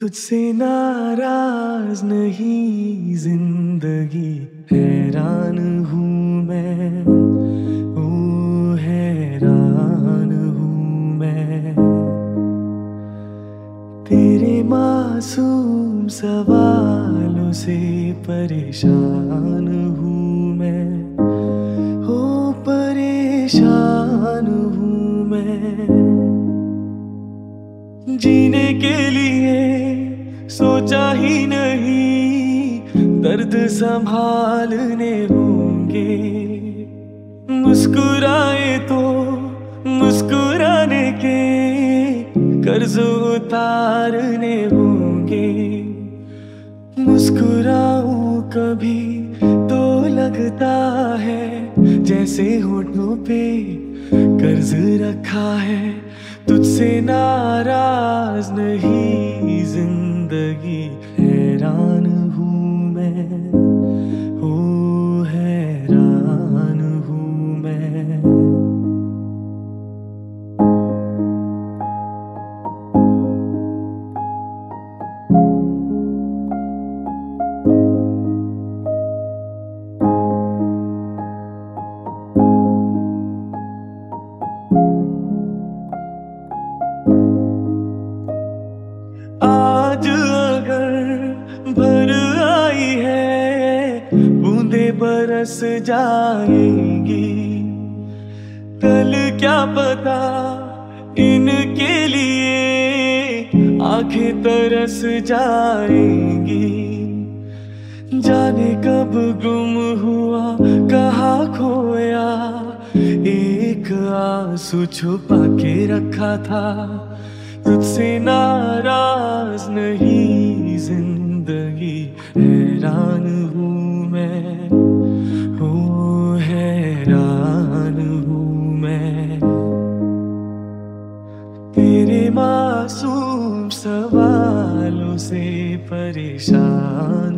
तुझसे नाराज नहीं जिंदगी, हैरान हूँ मैं, ओ हैरान हूँ मैं। तेरे मासूम सवालों से परेशान हूँ मैं, ओ परेशान हूँ मैं। जीने के लिए सोचा ही नहीं, दर्द संभालने होंगे। मुस्कुराए तो मुस्कुराने के कर्ज उतारने होंगे। मुस्कुराऊं कभी तो लगता है जैसे होठों पे कर्ज रखा है। तुझसे नाराज नहीं जिंदगी, हैरान हूँ मैं, ओ हैरान हूँ मैं। आज अगर भर आई है, बूंदे बरस जाएंगी। कल क्या पता इनके लिए आंखें तरस जाएंगी। जाने कब गुम हुआ, कहाँ खोया, एक आंसू छुपा के रखा था। तुझसे नाराज नहीं जिंदगी, हैरान हूँ मैं, ओ हैरान हूँ मैं। तेरे मासूम सवालों से परेशान